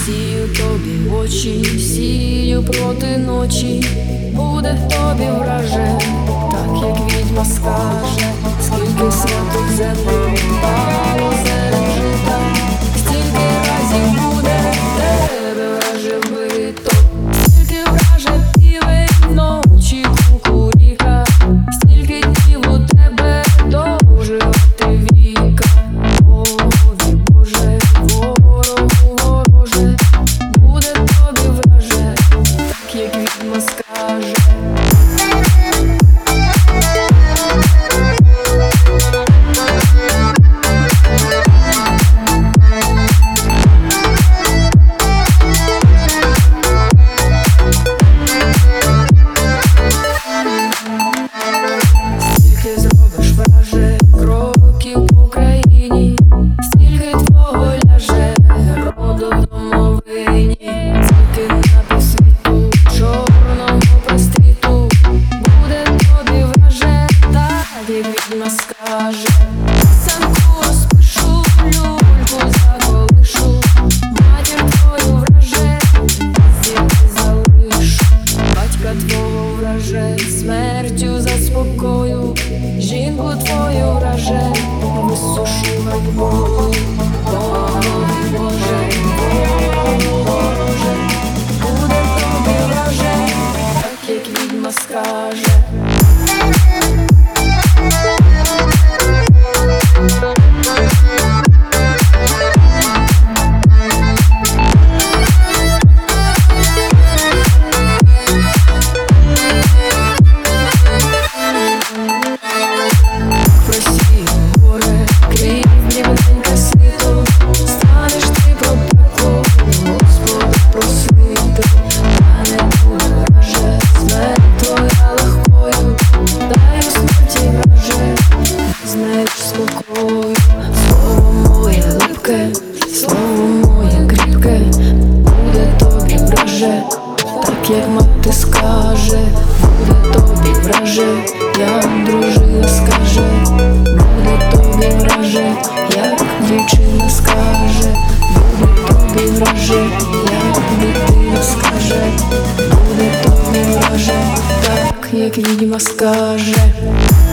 Сію тобі в очі, сію проти ночі, буде тобі враже, так як відьма скаже, скільки святих землю впало серед жита, стільки разів буде тебе враже вбито, стільки враже півень вночі кукуріка, стільки днів у тебе доживати віка. Ой, Боже, ворогу вороже, буде тобі враже, так як відьма скаже. Стільки зробиш враже кроків по країні, стільки твого ляже роду в домовині, стільки на світу чорного проститу, буде тобі враже, так як відьма скаже. Самку розпишу, люльку заколишу, матір твою враже, стільки залишу, батька твого враже, смертю заспокою, жінку твою враже, висушу ганьбою. Ой, Боже, ворогу вороже, буде тобі враже, так як відьма скаже. Просію горе, крізь дрібненьке сито, станеш ти про таку, Господа просити, та не буде враже, смерть твоя легкою, дай у смерті враже, знаєш спокою. Слово моє липке, слово моє кріпке, буде тобі враже, так як мати скаже, буде тобі враже, як дружина скаже, буде тобі враже, як дівчина скаже, буде тобі враже, як дитина скаже, буде тобі враже, так як відьма скаже.